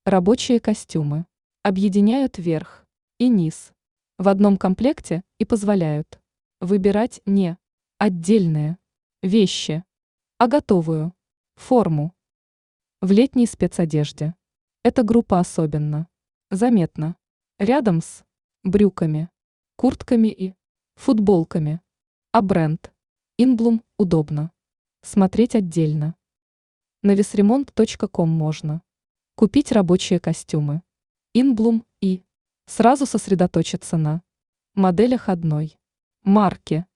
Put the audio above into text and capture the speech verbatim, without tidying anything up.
Рабочие костюмы объединяют верх и низ в одном комплекте и позволяют выбирать не отдельные вещи, а готовую форму. В летней спецодежде эта группа особенно заметна рядом с брюками, куртками и футболками, а бренд Инблум удобно смотреть отдельно. На весремонт точка ком можно купить рабочие костюмы Инблум и сразу сосредоточиться на моделях одной марки.